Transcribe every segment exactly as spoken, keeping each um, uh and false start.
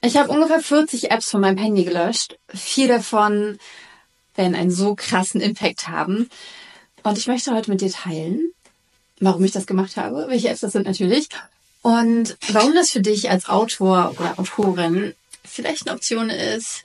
Ich habe ungefähr vierzig Apps von meinem Handy gelöscht. Vier davon werden einen so krassen Impact haben. Und ich möchte heute mit dir teilen, warum ich das gemacht habe, welche Apps das sind natürlich und warum das für dich als Autor oder Autorin vielleicht eine Option ist,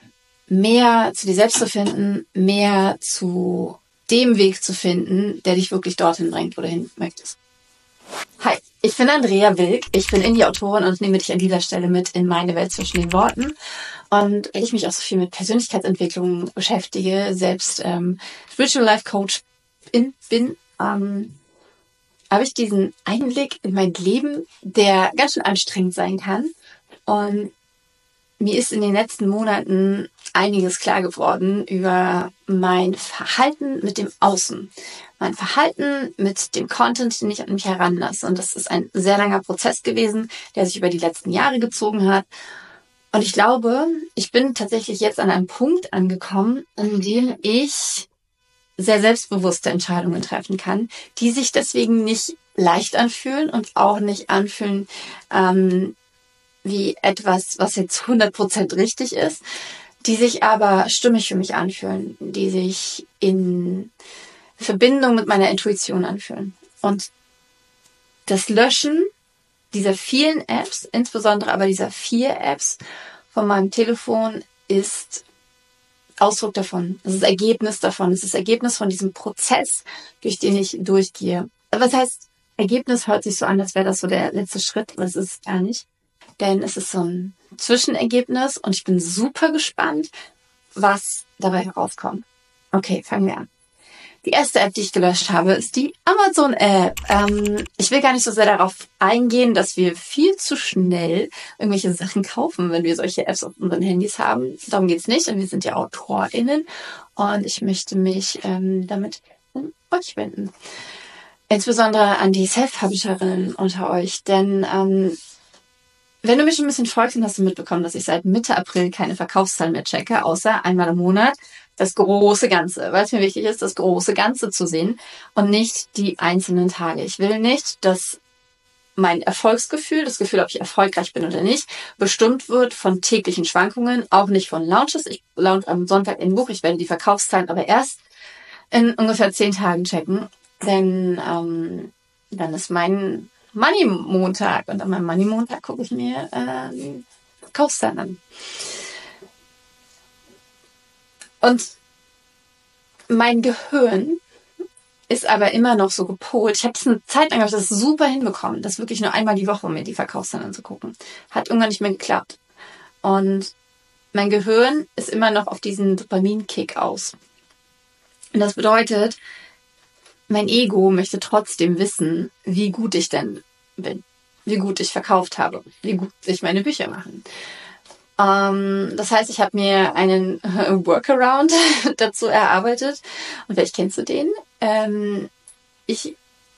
mehr zu dir selbst zu finden, mehr zu dem Weg zu finden, der dich wirklich dorthin bringt, wo du hin möchtest. Hi, ich bin Andrea Wilk, ich bin Indie-Autorin und nehme dich an dieser Stelle mit in meine Welt zwischen den Worten. Und weil ich mich auch so viel mit Persönlichkeitsentwicklung beschäftige, selbst ähm, Spiritual Life Coach in, bin, ähm, habe ich diesen Einblick in mein Leben, der ganz schön anstrengend sein kann. Und mir ist in den letzten Monaten einiges klar geworden über mein Verhalten mit dem Außen. Mein Verhalten mit dem Content, den ich an mich heranlasse. Und das ist ein sehr langer Prozess gewesen, der sich über die letzten Jahre gezogen hat. Und ich glaube, ich bin tatsächlich jetzt an einem Punkt angekommen, an dem ich sehr selbstbewusste Entscheidungen treffen kann, die sich deswegen nicht leicht anfühlen und auch nicht anfühlen ähm, wie etwas, was jetzt hundert Prozent richtig ist, die sich aber stimmig für mich anfühlen, die sich in Verbindung mit meiner Intuition anfühlen. Und das Löschen dieser vielen Apps, insbesondere aber dieser vier Apps von meinem Telefon, ist Ausdruck davon. Es ist Ergebnis davon. Es ist Ergebnis von diesem Prozess, durch den ich durchgehe. Was heißt, Ergebnis hört sich so an, als wäre das so der letzte Schritt, aber es ist es gar nicht. Denn es ist so ein Zwischenergebnis und ich bin super gespannt, was dabei herauskommt. Okay, fangen wir an. Die erste App, die ich gelöscht habe, ist die Amazon-App. Ähm, ich will gar nicht so sehr darauf eingehen, dass wir viel zu schnell irgendwelche Sachen kaufen, wenn wir solche Apps auf unseren Handys haben. Darum geht's nicht, denn wir sind ja AutorInnen und ich möchte mich ähm, damit an euch wenden. Insbesondere an die Self-Publisherinnen unter euch, denn ähm, wenn du mich schon ein bisschen folgst, dann hast du mitbekommen, dass ich seit Mitte April keine Verkaufszahlen mehr checke, außer einmal im Monat das große Ganze, weil es mir wichtig ist, das große Ganze zu sehen und nicht die einzelnen Tage. Ich will nicht, dass mein Erfolgsgefühl, das Gefühl, ob ich erfolgreich bin oder nicht, bestimmt wird von täglichen Schwankungen, auch nicht von Launches. Ich launch am Sonntag ein Buch, ich werde die Verkaufszahlen aber erst in ungefähr zehn Tagen checken, denn ähm, dann ist mein Money-Montag und an meinem Money-Montag gucke ich mir äh, die Verkaufszahlen an. Und mein Gehirn ist aber immer noch so gepolt. Ich habe es eine Zeit lang das super hinbekommen, das wirklich nur einmal die Woche mir die Verkaufszahlen anzugucken. Hat irgendwann nicht mehr geklappt. Und mein Gehirn ist immer noch auf diesen Dopamin-Kick aus. Und das bedeutet, mein Ego möchte trotzdem wissen, wie gut ich denn bin, wie gut ich verkauft habe, wie gut sich meine Bücher machen. Ähm, das heißt, ich habe mir einen Workaround dazu erarbeitet. Und vielleicht kennst du den. Ähm, ich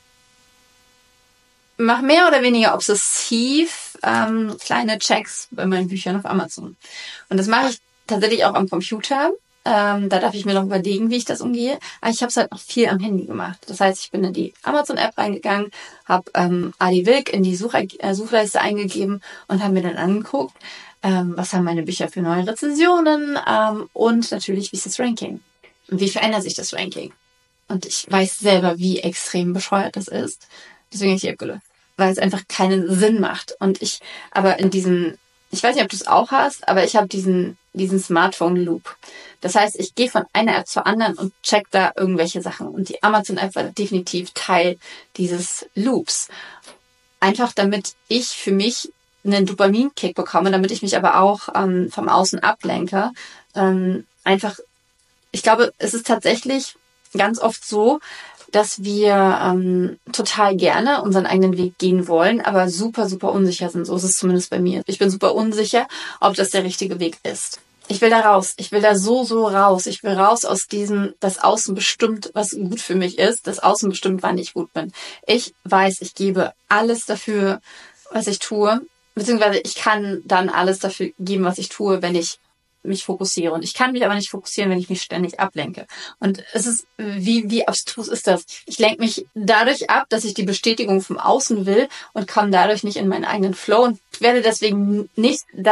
mache mehr oder weniger obsessiv ähm, kleine Checks bei meinen Büchern auf Amazon. Und das mache ich tatsächlich auch am Computer. Ähm, da darf ich mir noch überlegen, wie ich das umgehe. Aber ich habe es halt noch viel am Handy gemacht. Das heißt, ich bin in die Amazon-App reingegangen, habe ähm, Adi Wilk in die Such äh, Suchleiste eingegeben und habe mir dann angeguckt, ähm, was haben meine Bücher für neue Rezensionen ähm, und natürlich, wie ist das Ranking? Und wie verändert sich das Ranking? Und ich weiß selber, wie extrem bescheuert das ist. Deswegen habe ich die App gelöscht. Weil es einfach keinen Sinn macht. Und ich, aber in diesem, ich weiß nicht, ob du es auch hast, aber ich habe diesen diesen Smartphone-Loop. Das heißt, ich gehe von einer App zur anderen und check da irgendwelche Sachen. Und die Amazon-App war definitiv Teil dieses Loops. Einfach damit ich für mich einen Dopamin-Kick bekomme, damit ich mich aber auch ähm, vom Außen ablenke. Ähm, einfach, ich glaube, es ist tatsächlich ganz oft so, dass wir ähm, total gerne unseren eigenen Weg gehen wollen, aber super, super unsicher sind. So ist es zumindest bei mir. Ich bin super unsicher, ob das der richtige Weg ist. Ich will da raus. Ich will da so, so raus. Ich will raus aus diesem, das Außen bestimmt, was gut für mich ist. Das Außen bestimmt, wann ich gut bin. Ich weiß, ich gebe alles dafür, was ich tue. Beziehungsweise ich kann dann alles dafür geben, was ich tue, wenn ich mich fokussiere. Und ich kann mich aber nicht fokussieren, wenn ich mich ständig ablenke. Und es ist, wie, wie abstrus ist das? Ich lenke mich dadurch ab, dass ich die Bestätigung vom Außen will und komme dadurch nicht in meinen eigenen Flow und werde deswegen nicht das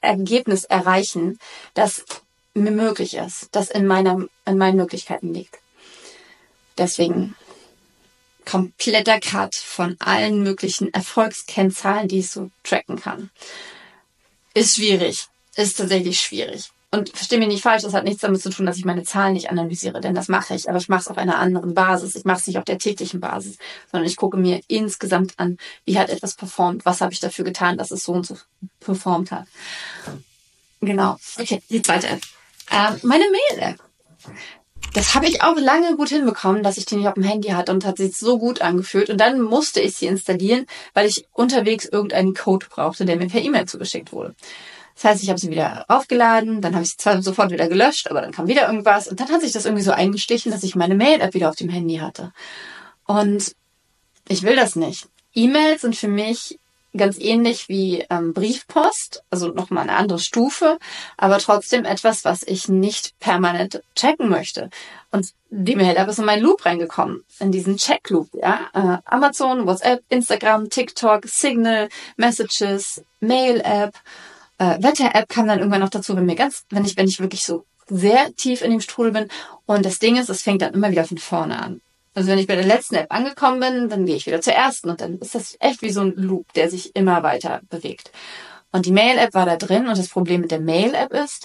Ergebnis erreichen, das mir möglich ist, das in meiner, in meinen Möglichkeiten liegt. Deswegen kompletter Cut von allen möglichen Erfolgskennzahlen, die ich so tracken kann. Ist schwierig. Ist tatsächlich schwierig. Und verstehe mich nicht falsch, das hat nichts damit zu tun, dass ich meine Zahlen nicht analysiere, denn das mache ich. Aber ich mache es auf einer anderen Basis. Ich mache es nicht auf der täglichen Basis, sondern ich gucke mir insgesamt an, wie hat etwas performt, was habe ich dafür getan, dass es so und so performt hat. Genau. Okay, die zweite App. Ähm, meine Mail-App. Das habe ich auch lange gut hinbekommen, dass ich die nicht auf dem Handy hatte und hat sich so gut angefühlt. Und dann musste ich sie installieren, weil ich unterwegs irgendeinen Code brauchte, der mir per E-Mail zugeschickt wurde. Das heißt, ich habe sie wieder aufgeladen, dann habe ich sie zwar sofort wieder gelöscht, aber dann kam wieder irgendwas. Und dann hat sich das irgendwie so eingestichen, dass ich meine Mail-App wieder auf dem Handy hatte. Und ich will das nicht. E-Mails sind für mich ganz ähnlich wie ähm, Briefpost, also nochmal eine andere Stufe, aber trotzdem etwas, was ich nicht permanent checken möchte. Und die Mail-App ist in meinen Loop reingekommen, in diesen Check-Loop. Ja? Äh, Amazon, WhatsApp, Instagram, TikTok, Signal, Messages, Mail-App, äh, Wetter-App kam dann irgendwann noch dazu, wenn mir ganz, wenn ich, wenn ich wirklich so sehr tief in dem Strudel bin. Und das Ding ist, es fängt dann immer wieder von vorne an. Also wenn ich bei der letzten App angekommen bin, dann gehe ich wieder zur ersten und dann ist das echt wie so ein Loop, der sich immer weiter bewegt. Und die Mail-App war da drin und das Problem mit der Mail-App ist,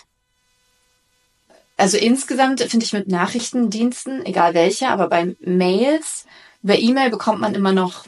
also insgesamt finde ich mit Nachrichtendiensten, egal welche, aber bei Mails, über E-Mail bekommt man immer noch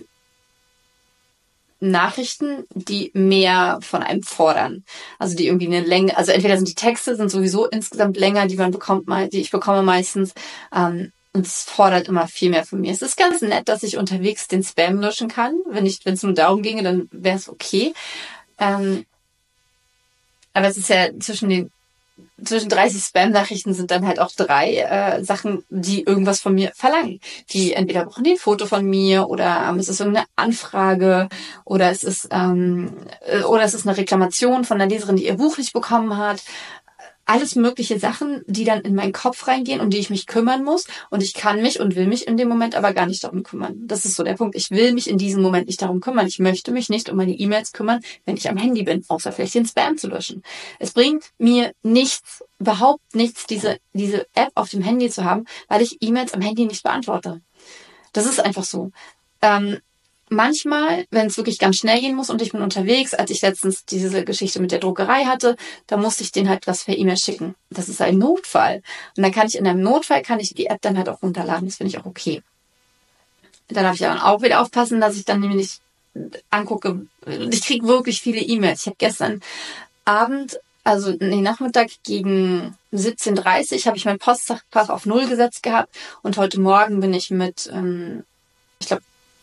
Nachrichten, die mehr von einem fordern. Also die irgendwie eine Länge, also entweder sind die Texte sind sowieso insgesamt länger, die man bekommt, die ich bekomme meistens, ähm, und es fordert immer viel mehr von mir. Es ist ganz nett, dass ich unterwegs den Spam löschen kann. Wenn ich, wenn es nur darum ginge, dann wäre es okay. Ähm, aber es ist ja zwischen den zwischen dreißig Spam-Nachrichten sind dann halt auch drei äh, Sachen, die irgendwas von mir verlangen. Die entweder brauchen die ein Foto von mir oder ähm, es ist irgendeine Anfrage oder es ist ähm, äh, oder es ist eine Reklamation von einer Leserin, die ihr Buch nicht bekommen hat. Alles mögliche Sachen, die dann in meinen Kopf reingehen, um die ich mich kümmern muss. Und ich kann mich und will mich in dem Moment aber gar nicht darum kümmern. Das ist so der Punkt. Ich will mich in diesem Moment nicht darum kümmern. Ich möchte mich nicht um meine E-Mails kümmern, wenn ich am Handy bin, außer vielleicht den Spam zu löschen. Es bringt mir nichts, überhaupt nichts, diese, diese App auf dem Handy zu haben, weil ich E-Mails am Handy nicht beantworte. Das ist einfach so. Ähm, Manchmal, wenn es wirklich ganz schnell gehen muss und ich bin unterwegs, als ich letztens diese Geschichte mit der Druckerei hatte, da musste ich denen halt was per E-Mail schicken. Das ist ein Notfall. Und dann kann ich in einem Notfall, kann ich die App dann halt auch runterladen. Das finde ich auch okay. Dann habe ich dann auch wieder aufpassen, dass ich dann nämlich angucke. Ich kriege wirklich viele E-Mails. Ich habe gestern Abend, also nee, Nachmittag gegen siebzehn Uhr dreißig habe ich mein Postfach auf Null gesetzt gehabt und heute Morgen bin ich mit, ähm, ich glaube,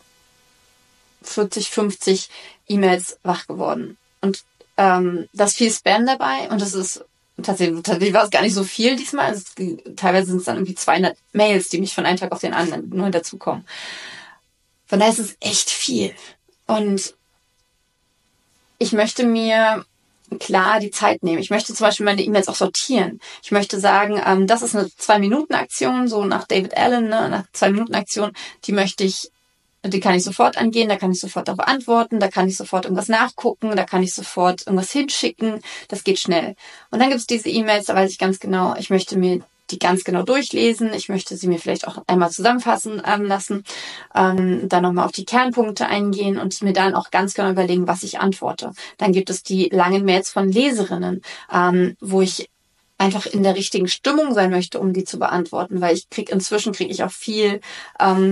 vierzig, fünfzig E-Mails wach geworden. Und ähm, da ist viel Spam dabei und das ist tatsächlich, tatsächlich war es gar nicht so viel diesmal. Also, teilweise sind es dann irgendwie zweihundert Mails, die mich von einem Tag auf den anderen nur dazukommen. Von daher ist es echt viel. Und ich möchte mir klar die Zeit nehmen. Ich möchte zum Beispiel meine E-Mails auch sortieren. Ich möchte sagen, ähm, das ist eine Zwei-Minuten-Aktion, so nach David Allen, ne, nach Zwei-Minuten-Aktion, die möchte ich Die kann ich sofort angehen, da kann ich sofort darauf antworten, da kann ich sofort irgendwas nachgucken, da kann ich sofort irgendwas hinschicken. Das geht schnell. Und dann gibt es diese E-Mails, da weiß ich ganz genau, ich möchte mir die ganz genau durchlesen. Ich möchte sie mir vielleicht auch einmal zusammenfassen ähm, lassen, ähm, dann nochmal auf die Kernpunkte eingehen und mir dann auch ganz genau überlegen, was ich antworte. Dann gibt es die langen Mails von Leserinnen, ähm, wo ich einfach in der richtigen Stimmung sein möchte, um die zu beantworten, weil ich krieg inzwischen kriege ich auch viel ähm,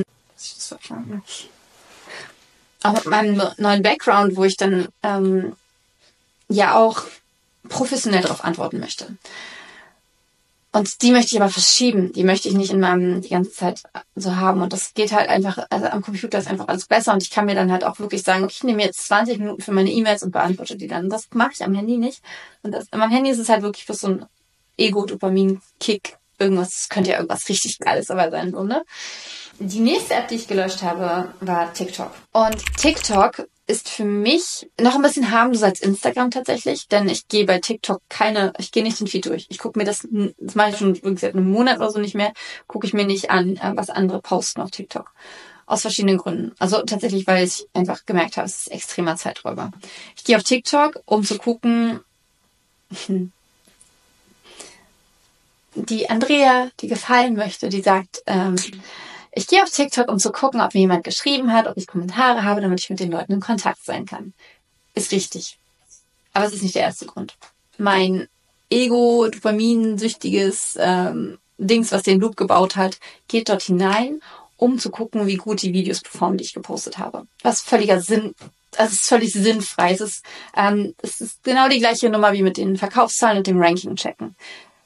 auch mit meinem neuen Background, wo ich dann ähm, ja auch professionell darauf antworten möchte. Und die möchte ich aber verschieben. Die möchte ich nicht in meinem die ganze Zeit so haben. Und das geht halt einfach, also am Computer ist einfach alles besser. Und ich kann mir dann halt auch wirklich sagen, okay, ich nehme jetzt zwanzig Minuten für meine E-Mails und beantworte die dann. Das mache ich am Handy nicht. Und das, am Handy ist es halt wirklich für so ein Ego-Dopamin-Kick. Irgendwas, das könnte ja irgendwas richtig Geiles aber sein, so, ne? Die nächste App, die ich gelöscht habe, war TikTok. Und TikTok ist für mich noch ein bisschen harmloser als Instagram tatsächlich, denn ich gehe bei TikTok keine, ich gehe nicht den Feed durch. Ich gucke mir das, das mache ich schon wie gesagt, einen Monat oder so nicht mehr, gucke ich mir nicht an, was andere posten auf TikTok. Aus verschiedenen Gründen. Also tatsächlich, weil ich einfach gemerkt habe, es ist extremer Zeiträuber. Ich gehe auf TikTok, um zu gucken, Die Andrea, die gefallen möchte, die sagt, ähm, ich gehe auf TikTok, um zu gucken, ob mir jemand geschrieben hat, ob ich Kommentare habe, damit ich mit den Leuten in Kontakt sein kann. Ist richtig. Aber es ist nicht der erste Grund. Mein Ego, dopaminsüchtiges ähm, Dings, was den Loop gebaut hat, geht dort hinein, um zu gucken, wie gut die Videos performen, die ich gepostet habe. Was völliger Sinn, das ist völlig sinnfrei. Es ist, ähm, es ist genau die gleiche Nummer wie mit den Verkaufszahlen und dem Ranking checken.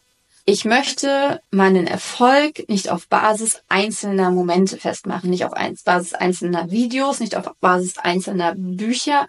Ich möchte meinen Erfolg nicht auf Basis einzelner Momente festmachen, nicht auf Basis einzelner Videos, nicht auf Basis einzelner Bücher,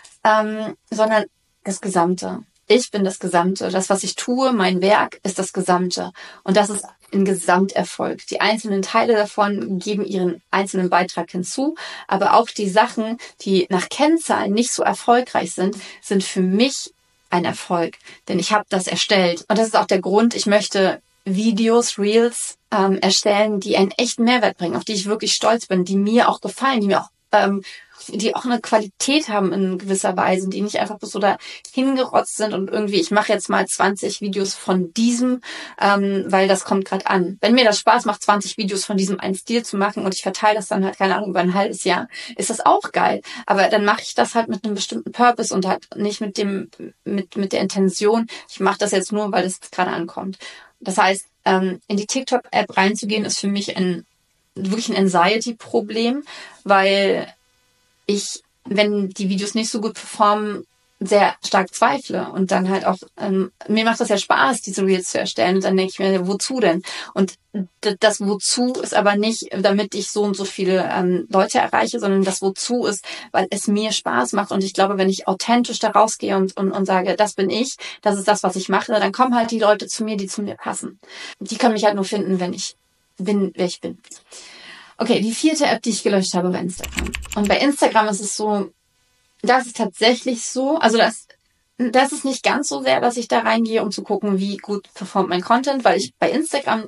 ähm, sondern das Gesamte. Ich bin das Gesamte. Das, was ich tue, mein Werk, ist das Gesamte. Und das ist ein Gesamterfolg. Die einzelnen Teile davon geben ihren einzelnen Beitrag hinzu. Aber auch die Sachen, die nach Kennzahlen nicht so erfolgreich sind, sind für mich ein Erfolg. Denn ich habe das erstellt. Und das ist auch der Grund, ich möchte Videos, Reels ähm, erstellen, die einen echten Mehrwert bringen, auf die ich wirklich stolz bin, die mir auch gefallen, die mir auch ähm, die auch eine Qualität haben in gewisser Weise, die nicht einfach bloß so da hingerotzt sind und irgendwie, ich mache jetzt mal zwanzig Videos von diesem, ähm, weil das kommt gerade an. Wenn mir das Spaß macht, zwanzig Videos von diesem einen Stil zu machen und ich verteile das dann halt, keine Ahnung, über ein halbes Jahr, ist das auch geil. Aber dann mache ich das halt mit einem bestimmten Purpose und halt nicht mit dem, mit, mit der Intention, ich mache das jetzt nur, weil es gerade ankommt. Das heißt, ähm, in die TikTok-App reinzugehen, ist für mich ein wirklich ein Anxiety-Problem, weil ich, wenn die Videos nicht so gut performen, sehr stark zweifle und dann halt auch, ähm, mir macht das ja Spaß, diese Reels zu erstellen und dann denke ich mir, wozu denn? Und das Wozu ist aber nicht, damit ich so und so viele ähm, Leute erreiche, sondern das Wozu ist, weil es mir Spaß macht und ich glaube, wenn ich authentisch da rausgehe und, und, und sage, das bin ich, das ist das, was ich mache, dann kommen halt die Leute zu mir, die zu mir passen. Die können mich halt nur finden, wenn ich bin, wer ich bin. Okay, die vierte App, die ich gelöscht habe, war Instagram. Und bei Instagram ist es so, das ist tatsächlich so, also das, das ist nicht ganz so sehr, dass ich da reingehe, um zu gucken, wie gut performt mein Content, weil ich bei Instagram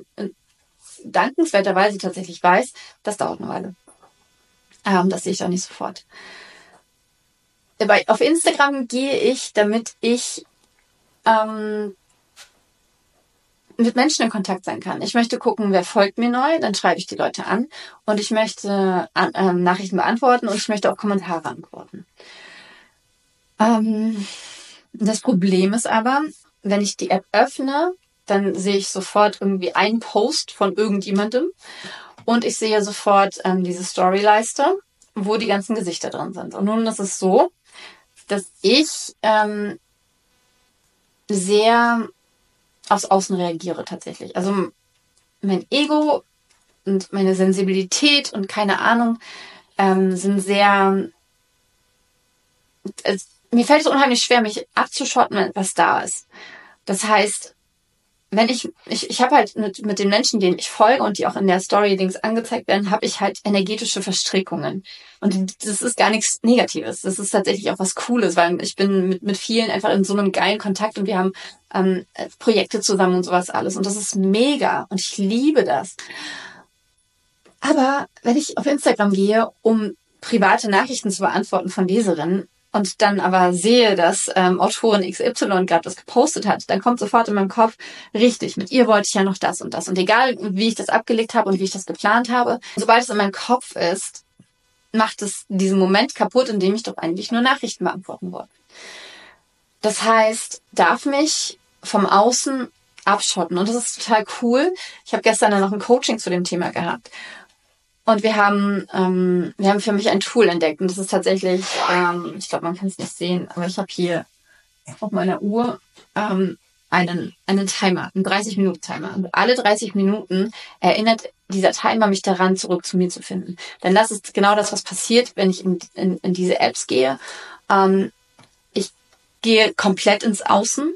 dankenswerterweise tatsächlich weiß, das dauert eine Weile. Ähm, das sehe ich auch nicht sofort. Bei, auf Instagram gehe ich, damit ich ähm, mit Menschen in Kontakt sein kann. Ich möchte gucken, wer folgt mir neu, dann schreibe ich die Leute an und ich möchte äh, Nachrichten beantworten und ich möchte auch Kommentare antworten. Ähm, das Problem ist aber, wenn ich die App öffne, dann sehe ich sofort irgendwie einen Post von irgendjemandem und ich sehe sofort ähm, diese Storyleiste, wo die ganzen Gesichter drin sind. Und nun ist es so, dass ich ähm, sehr aufs Außen reagiere tatsächlich. Also mein Ego und meine Sensibilität und keine Ahnung ähm, sind sehr... Es, mir fällt es unheimlich schwer, mich abzuschotten, was da ist. Das heißt, wenn ich, ich, ich habe halt mit, mit den Menschen, denen ich folge und die auch in der Story-Dings angezeigt werden, habe ich halt energetische Verstrickungen. Und das ist gar nichts Negatives. Das ist tatsächlich auch was Cooles, weil ich bin mit, mit vielen einfach in so einem geilen Kontakt und wir haben ähm, Projekte zusammen und sowas alles. Und das ist mega und ich liebe das. Aber wenn ich auf Instagram gehe, um private Nachrichten zu beantworten von Leserinnen, und dann aber sehe, dass ähm, Autorin X Y gerade das gepostet hat, dann kommt sofort in meinem Kopf, richtig, mit ihr wollte ich ja noch das und das. Und egal, wie ich das abgelegt habe und wie ich das geplant habe, sobald es in meinem Kopf ist, macht es diesen Moment kaputt, in dem ich doch eigentlich nur Nachrichten beantworten wollte. Das heißt, darf mich vom Außen abschotten. Und das ist total cool. Ich habe gestern dann noch ein Coaching zu dem Thema gehabt. Und wir haben, ähm, wir haben für mich ein Tool entdeckt. Und das ist tatsächlich, ähm, ich glaube, man kann es nicht sehen, aber ich habe hier auf meiner Uhr ähm, einen, einen Timer, einen dreißig-Minuten-Timer. Und alle dreißig Minuten erinnert dieser Timer mich daran, zurück zu mir zu finden. Denn das ist genau das, was passiert, wenn ich in, in, in diese Apps gehe. Ähm, ich gehe komplett ins Außen.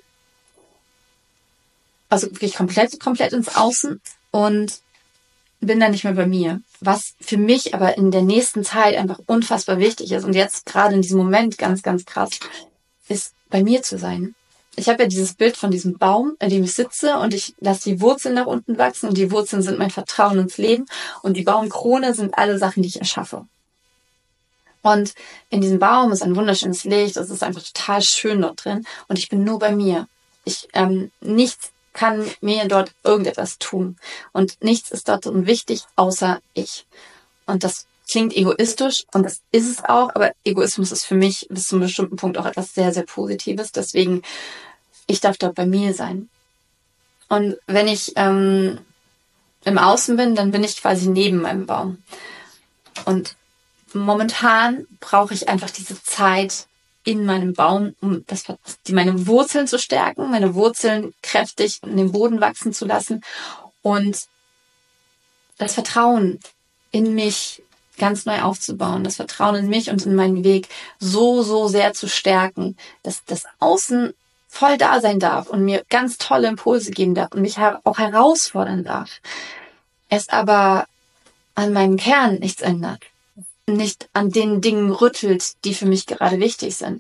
Also wirklich komplett, komplett ins Außen und bin dann nicht mehr bei mir. Was für mich aber in der nächsten Zeit einfach unfassbar wichtig ist und jetzt gerade in diesem Moment ganz, ganz krass, ist bei mir zu sein. Ich habe ja dieses Bild von diesem Baum, in dem ich sitze und ich lasse die Wurzeln nach unten wachsen und die Wurzeln sind mein Vertrauen ins Leben und die Baumkrone sind alle Sachen, die ich erschaffe. Und in diesem Baum ist ein wunderschönes Licht, es ist einfach total schön dort drin und ich bin nur bei mir. Ich, ähm, nichts kann mir dort irgendetwas tun. Und nichts ist dort so wichtig, außer ich. Und das klingt egoistisch und das ist es auch, aber Egoismus ist für mich bis zu einem bestimmten Punkt auch etwas sehr, sehr Positives. Deswegen, ich darf dort bei mir sein. Und wenn ich ähm, im Außen bin, dann bin ich quasi neben meinem Baum. Und momentan brauche ich einfach diese Zeit in meinem Baum, um das, die, meine Wurzeln zu stärken, meine Wurzeln kräftig in den Boden wachsen zu lassen und das Vertrauen in mich ganz neu aufzubauen, das Vertrauen in mich und in meinen Weg so, so sehr zu stärken, dass das Außen voll da sein darf und mir ganz tolle Impulse geben darf und mich auch herausfordern darf. Es aber an meinem Kern nichts ändert, nicht an den Dingen rüttelt, die für mich gerade wichtig sind.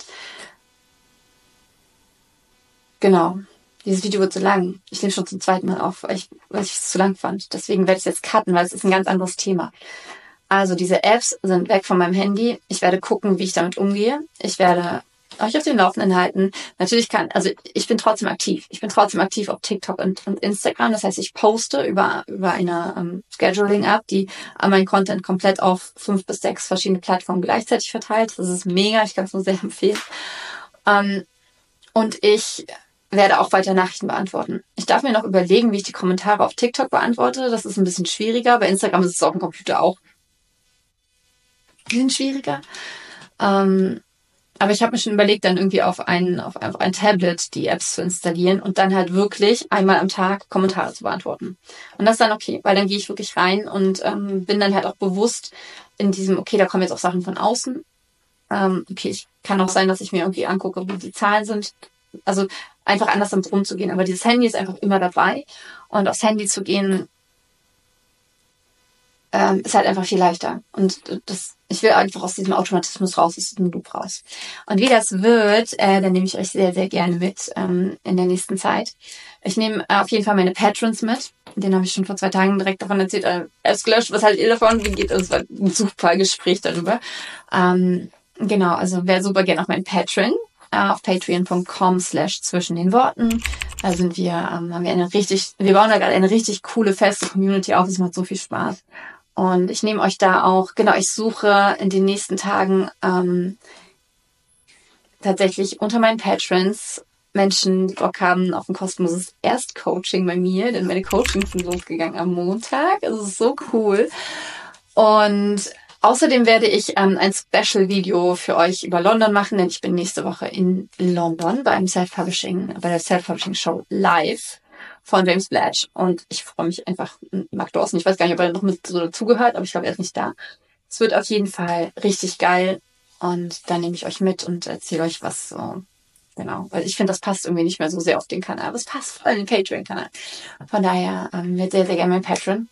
Genau. Dieses Video wird zu lang. Ich nehme schon zum zweiten Mal auf, weil ich, weil ich es zu lang fand. Deswegen werde ich es jetzt cutten, weil es ist ein ganz anderes Thema. Also diese Apps sind weg von meinem Handy. Ich werde gucken, wie ich damit umgehe. Ich werde euch auf den Laufenden halten. Natürlich kann, also ich bin trotzdem aktiv. Ich bin trotzdem aktiv auf TikTok und, und Instagram. Das heißt, ich poste über, über eine ähm, Scheduling-App, die meinen Content komplett auf fünf bis sechs verschiedene Plattformen gleichzeitig verteilt. Das ist mega. Ich kann es nur sehr empfehlen. Ähm, und ich werde auch weiter Nachrichten beantworten. Ich darf mir noch überlegen, wie ich die Kommentare auf TikTok beantworte. Das ist ein bisschen schwieriger. Bei Instagram ist es auf dem Computer auch ein bisschen schwieriger. Ähm, aber ich habe mir schon überlegt, dann irgendwie auf ein, auf einfach ein Tablet die Apps zu installieren und dann halt wirklich einmal am Tag Kommentare zu beantworten. Und das ist dann okay, weil dann gehe ich wirklich rein und ähm, bin dann halt auch bewusst in diesem, okay, da kommen jetzt auch Sachen von außen. Ähm, okay, ich kann auch sein, dass ich mir irgendwie angucke, wie die Zahlen sind. Also einfach anders damit umzugehen. Aber dieses Handy ist einfach immer dabei. Und aufs Handy zu gehen, ähm, ist halt einfach viel leichter. Und das, ich will einfach aus diesem Automatismus raus, aus diesem Loop raus. Und wie das wird, äh, dann nehme ich euch sehr, sehr gerne mit ähm, in der nächsten Zeit. Ich nehme äh, auf jeden Fall meine Patrons mit. Den habe ich schon vor zwei Tagen direkt davon erzählt. Äh, er ist gelöscht, was haltet ihr davon? Wie geht das? Es war ein super Gespräch darüber. Ähm, genau, also wer super gerne auf meinen Patreon. Auf patreon.com slash zwischen den Worten. Da sind wir, ähm, haben wir eine richtig, wir bauen da gerade eine richtig coole, feste Community auf. Es macht so viel Spaß. Und ich nehme euch da auch, genau, ich suche in den nächsten Tagen ähm, tatsächlich unter meinen Patrons Menschen, die Bock haben auf ein kostenloses Erstcoaching bei mir, denn meine Coachings sind losgegangen am Montag. Es ist so cool. Und außerdem werde ich ähm, ein Special-Video für euch über London machen, denn ich bin nächste Woche in London beim Self-Publishing, bei der Self-Publishing-Show live von James Blatch. Und ich freue mich einfach, Mark Dawson, ich weiß gar nicht, ob er noch mit so dazugehört, aber ich glaube, er ist nicht da. Es wird auf jeden Fall richtig geil und dann nehme ich euch mit und erzähle euch was so. Genau, weil ich finde, das passt irgendwie nicht mehr so sehr auf den Kanal, aber es passt voll in den Patreon-Kanal. Von daher ähm, wird sehr, sehr gerne mein Patreon.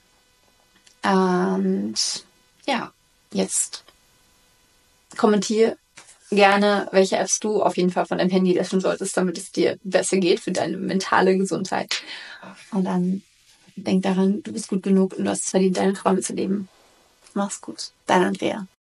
Und ja, jetzt kommentiere gerne, welche Apps du auf jeden Fall von deinem Handy löschen solltest, damit es dir besser geht für deine mentale Gesundheit. Und dann denk daran, du bist gut genug und du hast es verdient, deine Träume zu leben. Mach's gut. Dein Andrea.